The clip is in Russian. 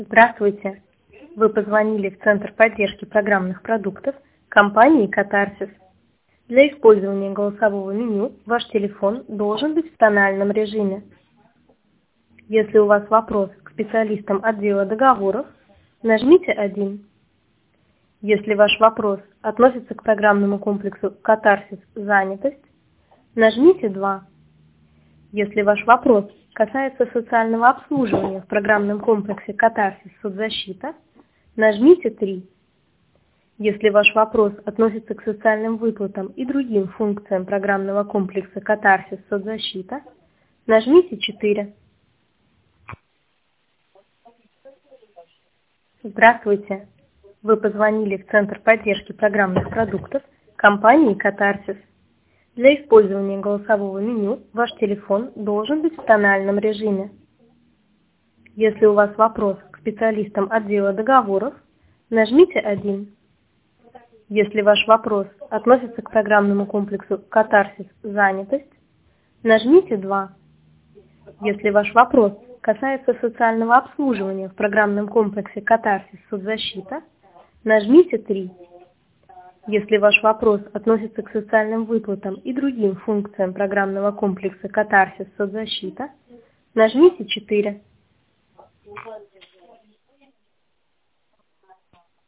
Здравствуйте! Вы позвонили в Центр поддержки программных продуктов компании «Катарсис». Для использования голосового меню ваш телефон должен быть в тональном режиме. Если у вас вопрос к специалистам отдела договоров, нажмите 1. Если ваш вопрос относится к программному комплексу «Катарсис. Занятость», нажмите 2. Если ваш вопрос касается социального обслуживания в программном комплексе «Катарсис. Соцзащита», нажмите 3. Если ваш вопрос относится к социальным выплатам и другим функциям программного комплекса «Катарсис. Соцзащита», нажмите 4. Здравствуйте! Вы позвонили в Центр поддержки программных продуктов компании «Катарсис». Для использования голосового меню ваш телефон должен быть в тональном режиме. Если у вас вопрос к специалистам отдела договоров, нажмите 1. Если ваш вопрос относится к программному комплексу «Катарсис. Занятость», нажмите 2. Если ваш вопрос касается социального обслуживания в программном комплексе «Катарсис. Соцзащита», нажмите 3. Если ваш вопрос относится к социальным выплатам и другим функциям программного комплекса «Катарсис. Соцзащита», нажмите 4.